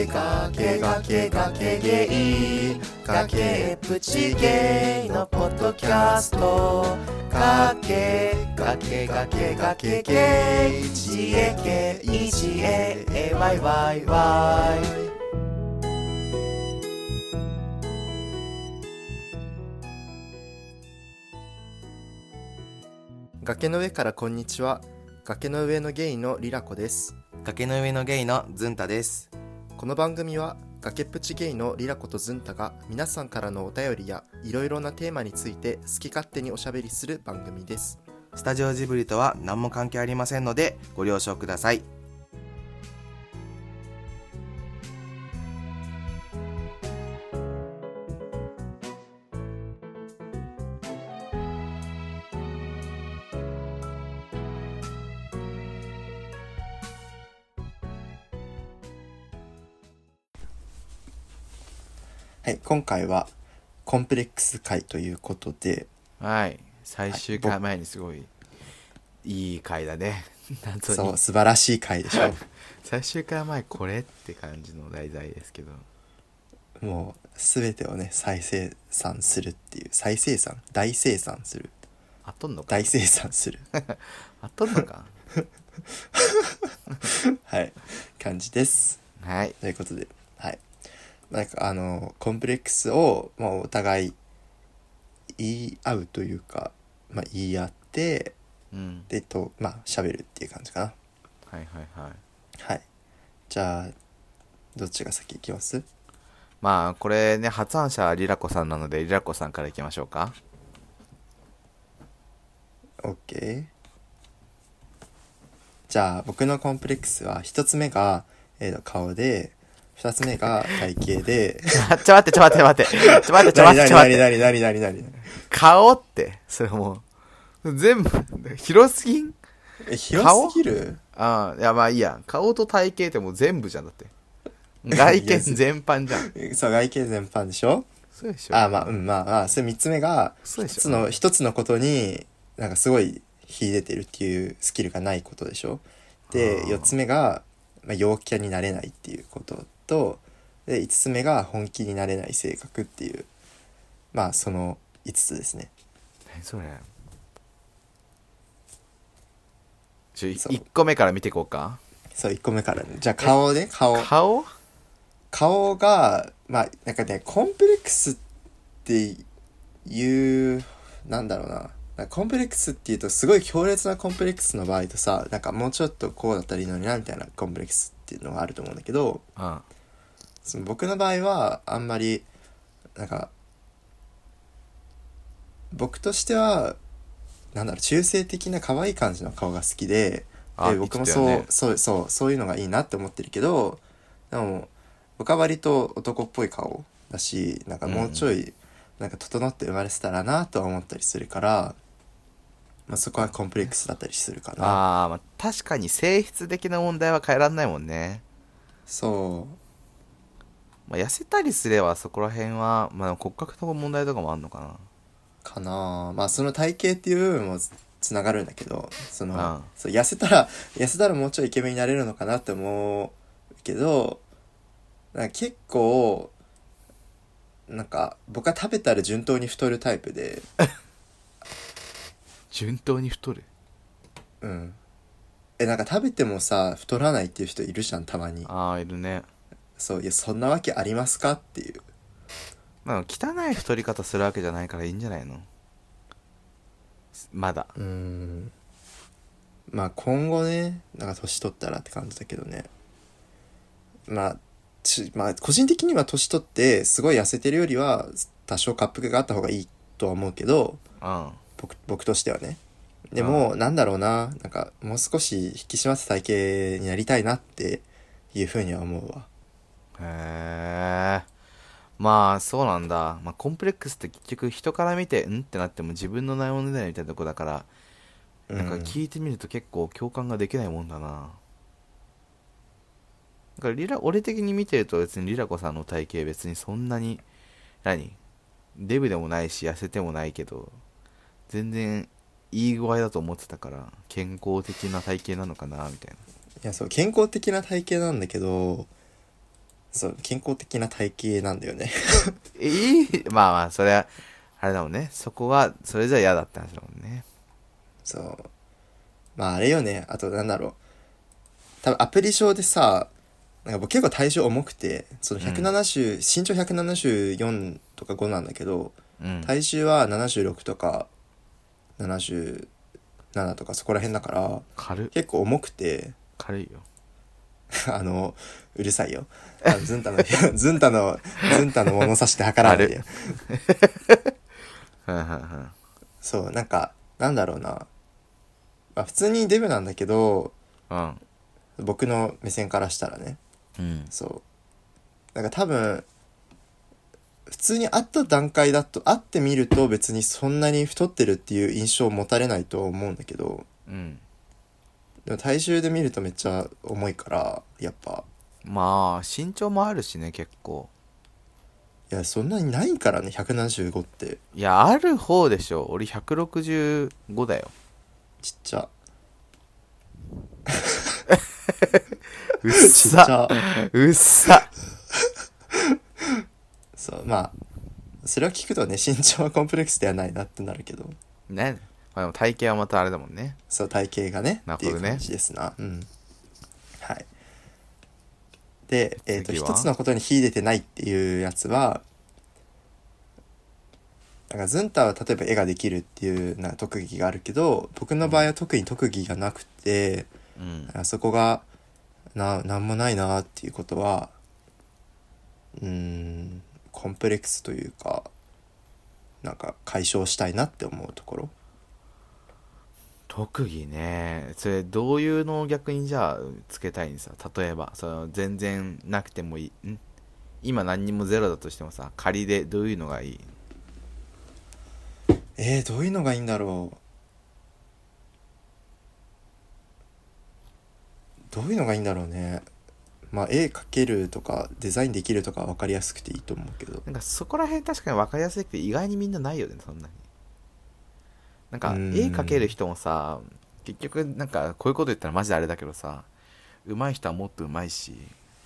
崖ゲイ崖っぷちゲイのポッドキャスト崖ゲイ GAKEGAYYY 崖の上からこんにちは。崖の上のゲイのリラコです。 崖の上のゲイのズンタです。 この番組は崖っぷちゲイのリラコとズンタが皆さんからのお便りやいろいろなテーマについて好き勝手におしゃべりする番組です。 スタジオジブリとは何も関係ありませんのでご了承ください。 はい、今回はコンプレックス回ということで、 はい、最終回前にすごいいい回だね。 そう素晴らしい回でしょ。 最終回前これって感じの題材ですけど、 もう全てをね再生産するっていう大生産するあっとんのか大生産するあっとんのかはい感じです。 はいということで、はいなんかコンプレックスを、お互い言い合うというか、言い合って、で喋るっていう感じかな。 はいはいはいはい。じゃあどっちが先行きます？ これね、発案者はリラコさんなのでリラコさんからいきましょうか。 OK。 じゃあ僕のコンプレックスは一つ目が、顔で、二つ目が体型でちょ待って何顔ってそれもう全部広すぎん？ 広すぎる？ いやいいや、顔と体型ってもう全部じゃん。だって外見全般じゃん。 そう外見全般でしょ。 そうでしょ。 それ三つ目が一つのことになんかすごい秀でてるっていうスキルがないことでしょ。で四つ目が、陽キャになれないっていうことと、で5つ目が本気になれない性格っていう、その5つですね。 それ1個目から見ていこうか。 そう1個目からね。じゃあ顔ね。顔がなんかね、コンプレックスっていうなんだろうな、コンプレックスっていうとすごい強烈なコンプレックスの場合とさ、なんかもうちょっとこうだったらいいのになみたいなコンプレックスっていうのがあると思うんだけど、その僕の場合はあんまりなんか僕としては中性的な可愛い感じの顔が好きで、僕もそういうのがいいなって思ってるけど、でも僕は割と男っぽい顔だし、なんかもうちょいなんか整って生まれてたらなとは思ったりするから、そこはコンプレックスだったりするかな。 確かに性質的な問題は変えられないもんね。 そう、 痩せたりすればそこら辺は、骨格の問題とかもあんのかな。 その体型っていう部分もつながるんだけど、そう痩せたらもうちょいイケメンになれるのかなって思うけど、なんか結構なんか僕は食べたら順当に太るタイプで順当に太る？ なんか食べてもさ太らないっていう人いるじゃん、たまに。 いるね。 そう、いやそんなわけありますかっていう。 汚い太り方するわけじゃないからいいんじゃないの？まだ今後ね、なんか年取ったらって感じだけどね。個人的には年取ってすごい痩せてるよりは多少滑腹があった方がいいとは思うけど、僕としてはね。でもなんだろうな、なんかもう少し引き締まった体型になりたいなっていうふうには思うわ。 へえ。そうなんだ。コンプレックスって結局人から見てってなっても自分のないものだよみたいなとこだから、なんか聞いてみると結構共感ができないもんだな。だから俺的に見てると別にリラコさんの体型別にそんなにデブでもないし痩せてもないけど全然いい具合だと思ってたから、健康的な体型なのかなみたいな。 いやそう健康的な体型なんだけど、 そう健康的な体型なんだよねまあまあそれはあれだもんね、そこはそれじゃ嫌だった話だもんね。 そうまああれよね。あとなんだろう、多分アプリ上でさ、なんか僕結構体重重くて、その170、身長174とか5なんだけど、体重は76とか77とかそこら辺だから結構重くて、 軽いようるさいよ。ズンタのズンタの物差しで測らないでよそうなんかなんだろうな、まあ、普通にデブなんだけど、僕の目線からしたらね、そうなんか多分普通に会った段階だと、会ってみると別にそんなに太ってるっていう印象を持たれないと思うんだけど、でも体重で見るとめっちゃ重いからやっぱまあ身長もあるしね結構。 いやそんなにないからね175って。 いやある方でしょ。俺165だよ。 ちっちゃうっさうっさそうまあそれを聞くとね身長はコンプレックスではないなってなるけどね。まあ、でも体型はまたあれだもんね。 そう体型がねなるほどねっていう感じですな。はいで一つのことに秀でてないっていうやつは、なんかズンタは例えば絵ができるっていうなんか特技があるけど、僕の場合は特に特技がなくて、そこがなんもないなっていうことはコンプレックスというかなんか解消したいなって思うところ。 特技ね。それどういうのを逆にじゃあつけたいんさ。例えばその全然なくてもいい今何にもゼロだとしてもさ、仮でどういうのがいい？ どういうのがいいんだろう。どういうのがいいんだろうね。まあ絵描けるとかデザインできるとか分かりやすくていいと思うけど、 なんかそこら辺確かに分かりやすくて意外にみんなないよねそんなに。なんか絵描ける人もさ、結局なんかこういうこと言ったらマジであれだけどさ、上手い人はもっと上手いし。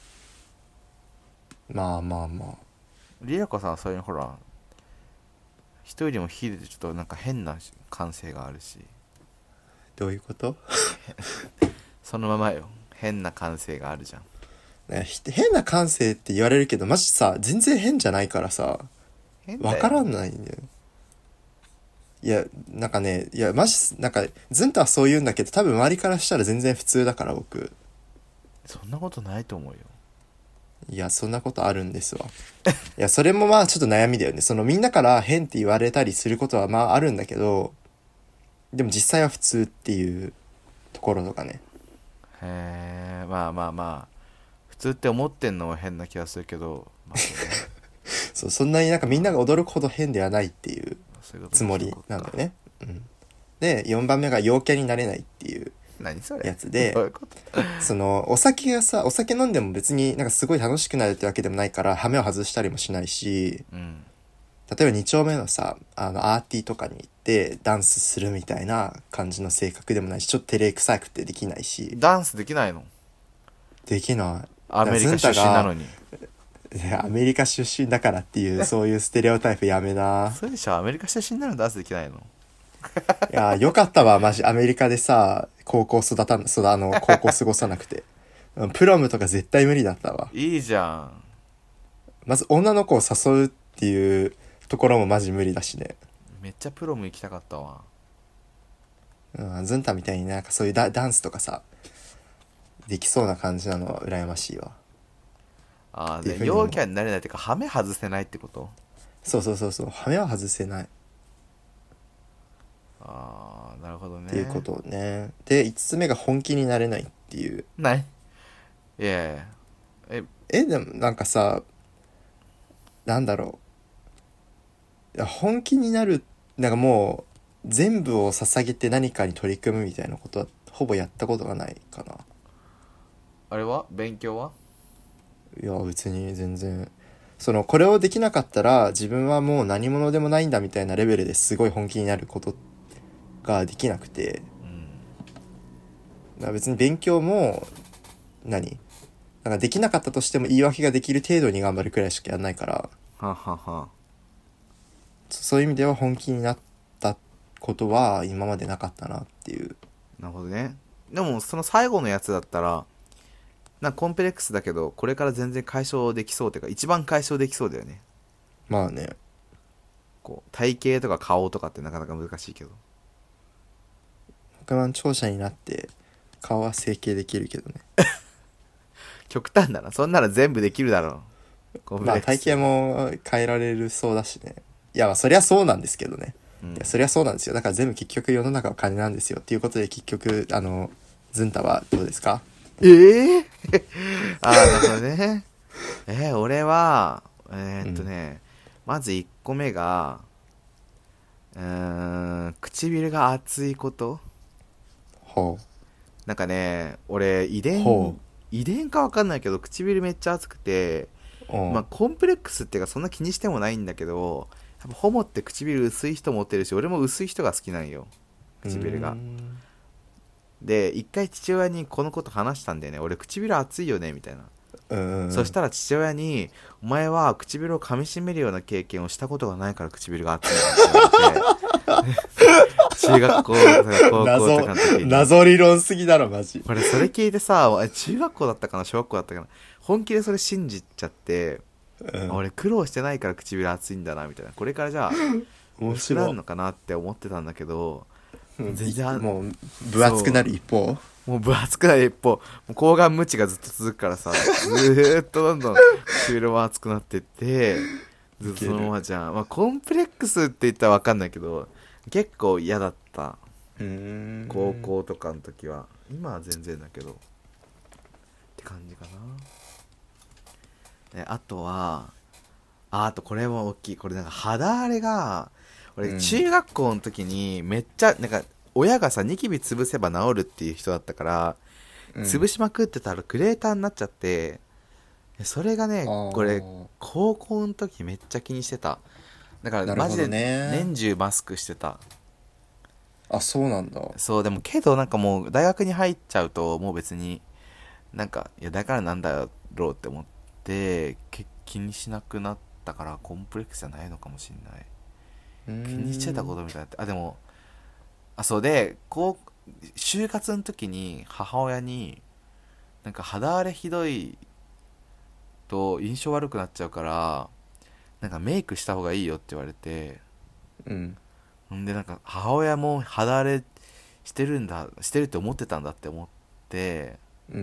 まあリラコさんはそういうほら人よりも秀でてちょっとなんか変な感性があるし。 どういうこと？ そのままよ。変な感性があるじゃん。 変な感性って言われるけどマジさ全然変じゃないからさ分からないんだよ。いやなんかね、いやマジなんかズンタはそう言うんだけど多分周りからしたら全然普通だから僕。 そんなことないと思うよ。 いやそんなことあるんですわ。いやそれもまあちょっと悩みだよね。そのみんなから変って言われたりすることはまああるんだけど、でも実際は普通っていうところとかね。 へえ、まあ普通って思ってんのは変な気がするけど、まあそうねそうそんなになんかみんなが驚くほど変ではないっていうそういうことつもりなんだよね。で4番目が陽キャになれないっていう何それやつで、 どういうこと？ そのお酒飲んでも別になんかすごい楽しくなるってわけでもないから羽目を外したりもしないし、例えば2丁目のさアーティーとかに行ってダンスするみたいな感じの性格でもないし、ちょっと照れくさくてできないし。 ダンスできないの？ できない。 アメリカ出身なのに。 アメリカ出身だからっていうそういうステレオタイプやめな。 そうでしょ、アメリカ出身なのにダンスできないの？ いやよかったわマジ。アメリカでさ高校過ごさなくてプロムとか絶対無理だったわ。 いいじゃん。 まず女の子を誘うっていうところもマジ無理だしね。 めっちゃプロム行きたかったわ。 ズンタみたいになんかそういうダンスとかさできそうな感じなのは羨ましいわ。 ああ、で陽キャになれないっていうか羽目外せないってこと？ そう羽目は外せない。 ああ、なるほどね。 っていうことをね。で5つ目が本気になれないっていう。 ないいやいやでもなんかさなんだろう、いや本気になるなんかもう全部を捧げて何かに取り組むみたいなことはほぼやったことがないかな。 あれは勉強は？ いや別に全然これをできなかったら自分はもう何者でもないんだみたいなレベルですごい本気になることができなくて、だから別に勉強もなんかできなかったとしても言い訳ができる程度に頑張るくらいしかやんないから、 ははは。 そういう意味では本気になったことは今までなかったなっていう。 なるほどね。でもその最後のやつだったらなんかコンプレックスだけどこれから全然解消できそうっていうか一番解消できそうだよね。 まあね。 こう体型とか顔とかってなかなか難しいけど。 億万長者になって顔は整形できるけどね。 極端だな。そんなら全部できるだろう。コンプレまあックス体型も変えられるそうだしね。いやまあそりゃそうなんですけどね。 うんいやそりゃそうなんですよ。だから全部結局世の中は金なんですよっていうことで、結局ズンタはどうですか？ ええああ、なるほどね。俺はまず1個目が唇が厚いこと。 ほなんかね、俺ほ遺伝かわかんないけど唇めっちゃ厚くて、 う。うん。 まあコンプレックスっていうかそんな気にしてもないんだけど、多分ホモって唇薄い人持ってるし、俺も薄い人が好きなんよ、唇が。で一回父親にこのこと話したんだよね。俺唇厚いよねみたいな。そしたら父親に、お前は唇を噛み締めるような経験をしたことがないから唇が厚いんだって言われて中学校とか高校とかの時に謎理論すぎだろマジ。 これそれ聞いてさ、中学校だったかな小学校だったかな、本気でそれ信じちゃって、俺苦労してないから唇厚いんだなみたいな、これからじゃあ面薄くな白い。 るのかなって思ってたんだけど、全然もう分厚くなる一方。 もう分厚くない一方、もう抗がん無知がずっと続くからさ、ずーっとどんどん唇も厚くなってってずっとそのままじゃん。まあコンプレックスって言ったら分かんないけど結構嫌だった。高校とかの時は。今は全然だけどって感じかな。あとはあとこれも大きい。これなんか肌荒れが、俺中学校の時にめっちゃなんか親がさニキビ潰せば治るっていう人だったから、潰しまくってたらクレーターになっちゃって、それがねこれ高校の時めっちゃ気にしてた。だからマジで年中マスクしてた。 あ、そうなんだ。 そう。でもけどなんかもう大学に入っちゃうともう別になんか、いやだからなんだろうって思って気にしなくなったから、コンプレックスじゃないのかもしんない。気にしてたことみたいなって。あ、でもそうで、就活の時に母親になんか肌荒れひどいと印象悪くなっちゃうからなんかメイクした方がいいよって言われて、んでなんか母親も肌荒れしてるって思ってたんだって思って、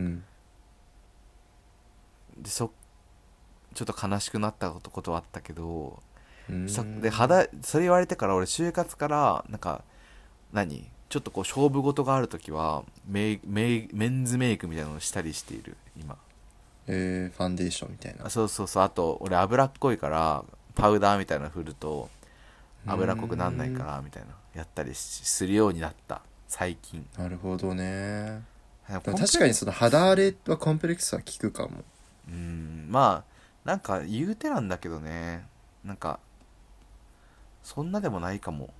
でちょっと悲しくなったことはあったけど、でそれ言われてから俺就活からなんかちょっとこう勝負事があるときはメンズメイクみたいなのをしたりしている今。 ファンデーションみたいな。 そうそうそう。あと俺脂っこいからパウダーみたいなの振ると脂っこくなんないからみたいなやったりするようになった最近。 なるほどね。でも確かにその肌荒れはコンプレックスは効くかも。 まあなんか言うてなんだけどね、なんかそんなでもないかも。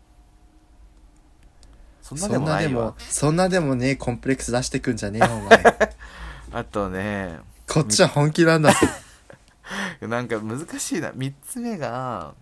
そんなでもないわ。 そんなでもね、コンプレックス出してくんじゃねえよお前あとね、 こっちは本気なんだぜなんか難しいな。3つ目が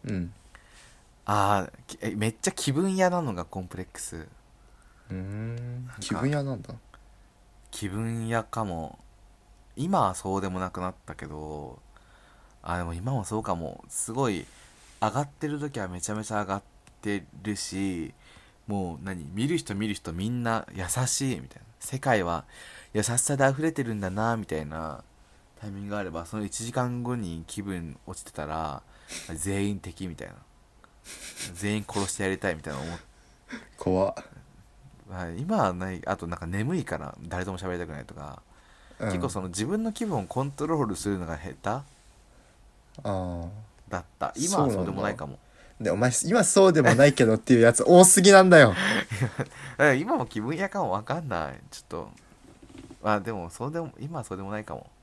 めっちゃ気分屋なのがコンプレックス。 気分屋なんだ。 気分屋かも。今はそうでもなくなったけど、でも今もそうかも。すごい上がってる時はめちゃめちゃ上がってるし、もう見る人みんな優しいみたいな、世界は優しさで溢れてるんだなみたいなタイミングがあれば、その1時間後に気分落ちてたら全員敵みたいな、全員殺してやりたいみたいな思って、 怖っ。 今はない。あとなんか眠いから誰とも喋りたくないとか、結構その自分の気分をコントロールするのが下手だった。今はそうでもないかも。 でお前今そうでもないけどっていうやつ多すぎなんだよ今も気分屋かも分かんない。ちょっとでも今はそうでもないかも。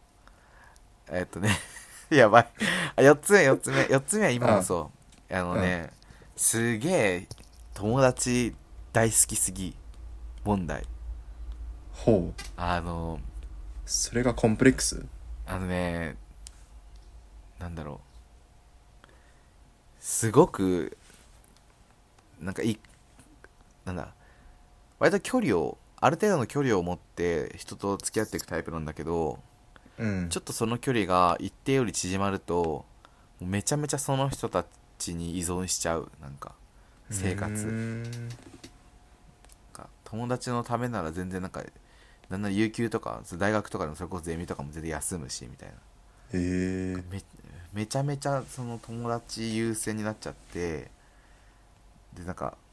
やばい4つ目は今もそう。すげえ友達大好きすぎ問題。 それがコンプレックス？ なんだろう、すごくなんかなんだ割とある程度の距離を持って人と付き合っていくタイプなんだけど、ちょっとその距離が一定より縮まるとめちゃめちゃその人たちに依存しちゃう。なんか生活友達のためなら全然なんなら有給とか大学とかでもそれこそゼミとかも全然休むしみたいな。めちゃめちゃその友達優先になっちゃって、で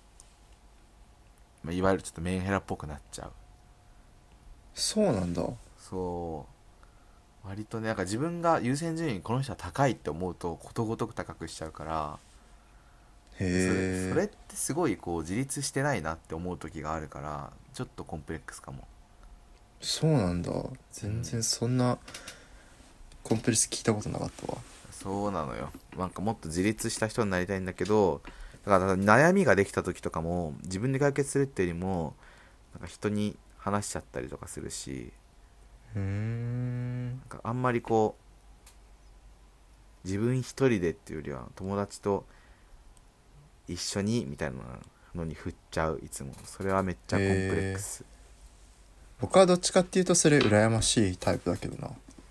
いわゆるちょっとメンヘラっぽくなっちゃう。 そうなんだ。 そう割とね、自分が優先順位この人は高いって思うとことごとく高くしちゃうから、それってすごいこう自立してないなって思う時があるから、ちょっとコンプレックスかも。 そうなんだ。全然そんなコンプレックス聞いたことなかったわ。 そうなのよ。もっと自立した人になりたいんだけど、だから悩みができた時とかも自分で解決するっていうよりも人に話しちゃったりとかするし、あんまりこう自分一人でっていうよりは友達と一緒にみたいなのに振っちゃう。いつもそれはめっちゃコンプレックス。 僕はどっちかっていうとそれ羨ましいタイプだけどな。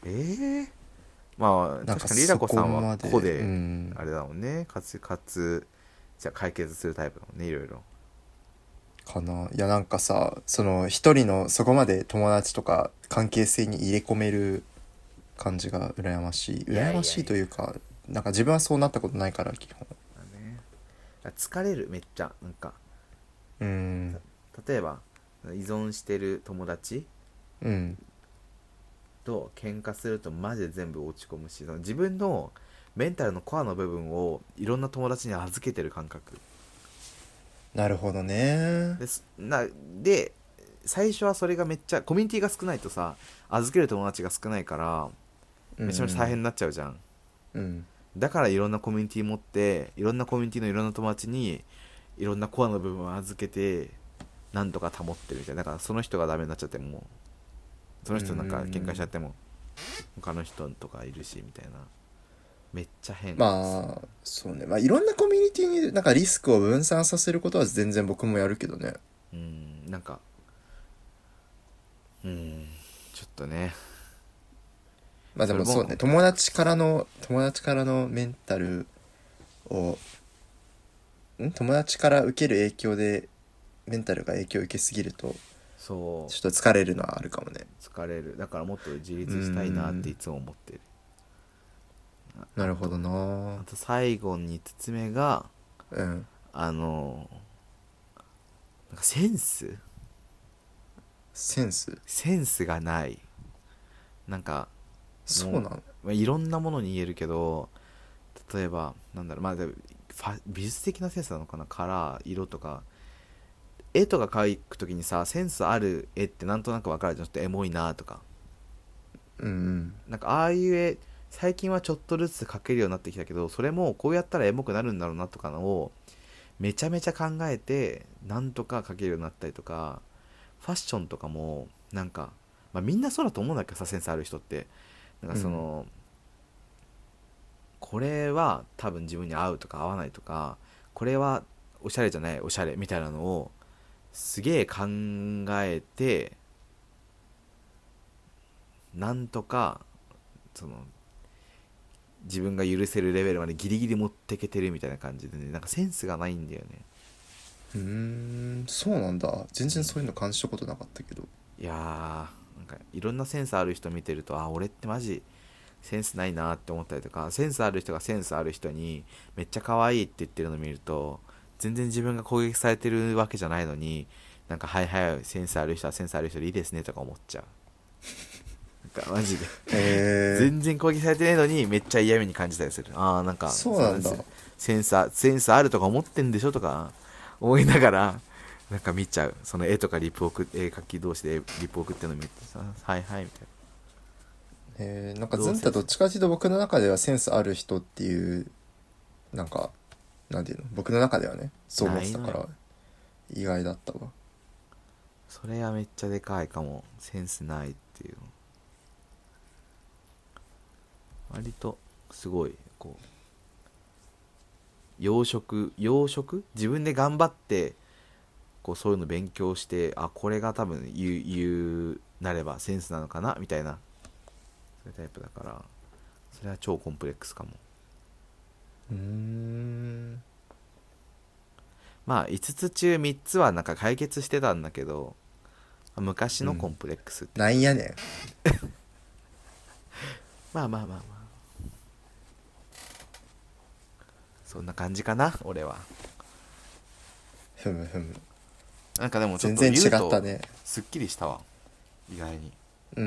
まあ確かにリラコさんはここであれだもんね、かつじゃあ解決するタイプだもんね、いろいろかな。いやなんかさ、その一人のそこまで友達とか関係性に入れ込める感じが羨ましいというか、なんか自分はそうなったことないから基本。 疲れるめっちゃ。例えば依存してる友達と喧嘩するとマジで全部落ち込むし、自分のメンタルのコアの部分をいろんな友達に預けてる感覚。 なるほどね。 で最初はそれがめっちゃコミュニティが少ないとさ、預ける友達が少ないからめちゃめちゃ大変になっちゃうじゃん。だからいろんなコミュニティ持って、いろんなコミュニティのいろんな友達にいろんなコアの部分を預けてなんとか保ってるみたいな。だからその人がダメになっちゃっても、その人喧嘩しちゃっても他の人とかいるしみたいな。めっちゃ変。 まあそうね、いろんなコミュニティにリスクを分散させることは全然僕もやるけどね。 ちょっとね。 でもそうね、友達からのメンタルを友達から受ける影響でメンタルが影響を受けすぎるとちょっと疲れるのはあるかもね。 疲れる。だからもっと自立したいなっていつも思ってる。 なるほどな。 あと最後に5つ目がセンスがない。 そうなの？ いろんなものに言えるけど、例えば美術的なセンスなのかな。カラー、色とか絵とか描くときにさ、センスある絵ってなんとなく分かるじゃん。ちょっとエモいなとか。ああいう絵最近はちょっとずつ描けるようになってきたけど、それもこうやったらエモくなるんだろうなとかのをめちゃめちゃ考えてなんとか描けるようになったりとか、ファッションとかもみんなそうだと思うんだけどさ、センスある人ってこれは多分自分に合うとか合わないとか、これはおしゃれじゃないおしゃれみたいなのをすげえ考えて、なんとか自分が許せるレベルまでギリギリ持ってけてるみたいな感じでね、センスがないんだよね。 そうなんだ。全然そういうの感じたことなかったけど。 いやいろんなセンスある人見てると、俺ってマジセンスないなって思ったりとか、センスある人がセンスある人にめっちゃ可愛いって言ってるの見ると、全然自分が攻撃されてるわけじゃないのに、はいはいセンスある人はセンスある人でいいですねとか思っちゃう。マジで、全然攻撃されてないのにめっちゃ嫌味に感じたりする。 そうなんだ。 センスあるとか思ってんでしょとか思いながら見ちゃう。その絵とか絵描き同士でリプ送ってるの見てさ、はいはいみたいな。 ズンタどっちかというと僕の中ではセンスある人っていうなんていうの、僕の中ではねそう思ってたから意外だったわ。 それはめっちゃでかいかも。センスないっていう割とすごいこう養殖自分で頑張ってこうそういうの勉強して、あ、これが多分言うなればセンスなのかなみたいな、そういうタイプだから、それは超コンプレックスかも。まあ5つ中3つはなんか解決してたんだけど、昔のコンプレックスって、 なんやねん。 まあまあまあまあ、そんな感じかな俺は。 ふむふむ。 なんかでもちょっと全然違言うとったね。 すっきりしたわ、意外に。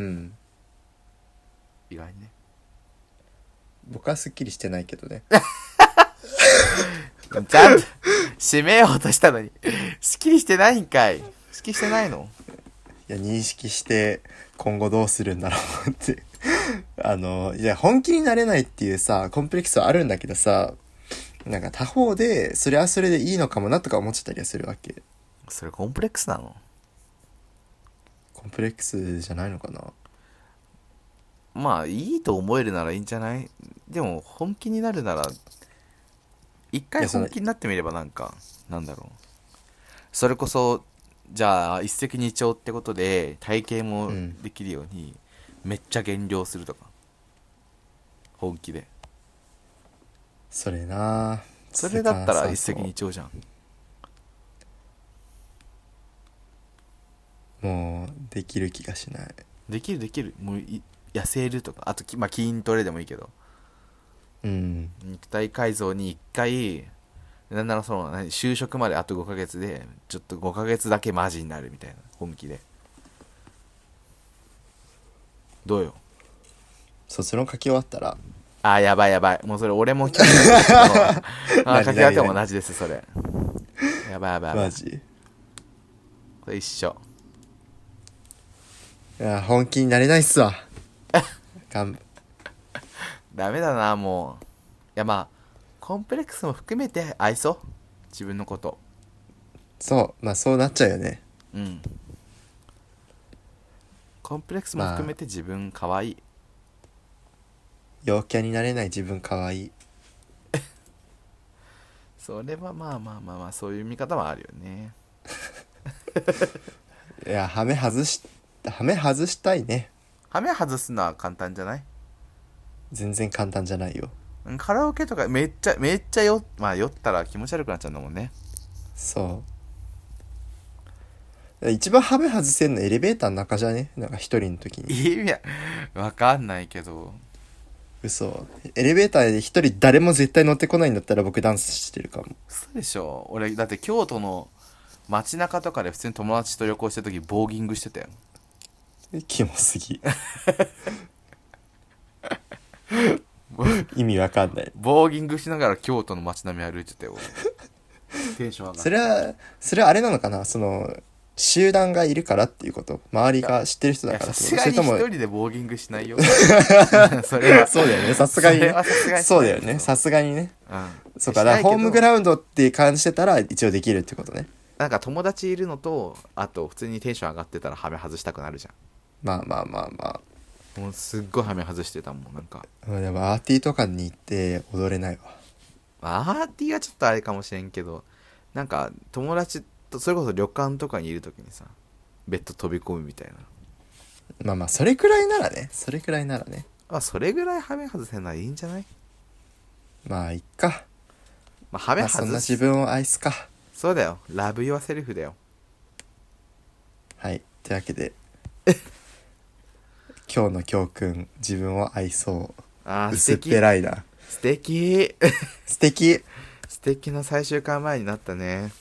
意外にね。 僕はすっきりしてないけどね。 ちゃんと締めようとしたのにすっきりしてないんかい。すっきりしてないの？ いや、認識して今後どうするんだろうっていや、本気になれないっていうさコンプレックスはあるんだけどさ、なんか他方でそれはそれでいいのかもなとか思っちゃったりはするわけ。 それコンプレックスなの？ コンプレックスじゃないのかな。 まあいいと思えるならいいんじゃない？でも本気になるなら一回本気になってみれば、なんかなんだろう、それこそじゃあ一石二鳥ってことで体型もできるようにめっちゃ減量するとか、本気で。 それな、 それだったら一石二鳥じゃん。 もうできる気がしない。 できるもう痩せるとか、あとまあ筋トレでもいいけど、肉体改造に1回、なんならその就職まであと5ヶ月でちょっと5ヶ月だけマジになるみたいな、本気で。どうよ。 卒論書き終わったら、 あ、やばいもうそれ俺も書き終わっても同じですそれ。やばいマジこれ一緒。 いや、本気になれないっすわ。 ダメだな、もう。いや、まあコンプレックスも含めて愛そう、自分のこと。 そう、まあそうなっちゃうよね。 コンプレックスも含めて自分可愛い。 陽キャになれない自分可愛い。 それはまあそういう見方もあるよね。 いや、ハメ外したいね。 ハメ外すのは簡単じゃない？ 全然簡単じゃないよ。 カラオケとかめっちゃまあ酔ったら気持ち悪くなっちゃうんだもんね。 そう。一番ハメ外せんのエレベーターの中じゃね？なんか一人の時に。 いや、わかんないけど。 嘘。エレベーターで一人誰も絶対乗ってこないんだったら僕ダンスしてるかも。 そうでしょ。俺だって京都の街中とかで普通に友達と旅行した時ボーギングしてたよ。 キモすぎ。意味わかんない。 ボーギングしながら京都の街並み歩いてたよ。テンション上がる。それはあれなのかな、その集団がいるからっていうこと、周りが知ってる人だから。 さすがに一人でボーギングしないよ。 それはそうだよね、さすがにね。そうだよね、さすがにね。そうか、だからホームグラウンドって感じてたら一応できるってことね。 なんか友達いるのと、あと普通にテンション上がってたらハメ外したくなるじゃん。 まあもうすっごいハメ外してたもん。なんかでもアーティーとかに行って踊れないわ。 アーティーはちょっとあれかもしれんけど、なんか友達とそれこそ旅館とかにいるときにさ、ベッド飛び込むみたいな。 まあそれくらいならね。 あ、それぐらいハメ外せないいんじゃない？ まあいっか。 まあハメ外す、 そんな自分を愛すか。 そうだよ、ラブユアセルフだよ。 はい、というわけで今日の教訓、自分を愛そう。薄っぺらいな。 素敵素敵素敵な最終回前になったね。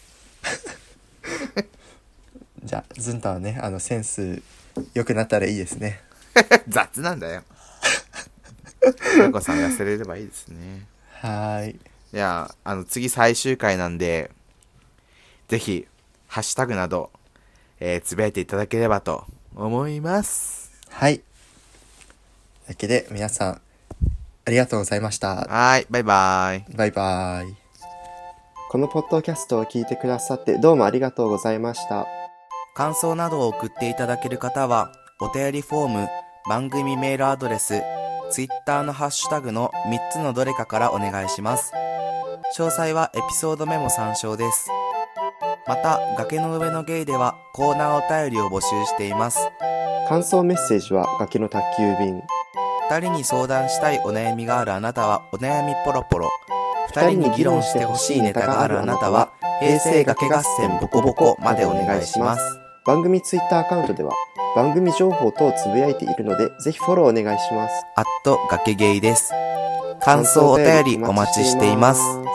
じゃあズンタはね、センス良くなったらいいですね。 雑なんだよ。なこさん痩せれればいいですね。 はい。 いや、次最終回なんで、ぜひハッシュタグなど、つぶやいていただければと思います。 はい。というわけで皆さんありがとうございました。 はい、バイバイ。 バイバイ。このポッドキャストを聞いてくださってどうもありがとうございました。 感想などを送っていただける方は、お便りフォーム、番組メールアドレス、 Twitter のハッシュタグの3つのどれかからお願いします。詳細はエピソードメモ参照です。また、崖の上のゲイではコーナーお便りを募集しています。 感想メッセージは崖の宅急便。 2人に相談したいお悩みがあるあなたはお悩みポロポロ。2人に議論してほしいネタがあるあなたは平成崖合戦ボコボコまでお願いします。 番組ツイッターアカウントでは番組情報等をつぶやいているので、ぜひフォローお願いします。 崖ゲイです。感想お便りお待ちしています。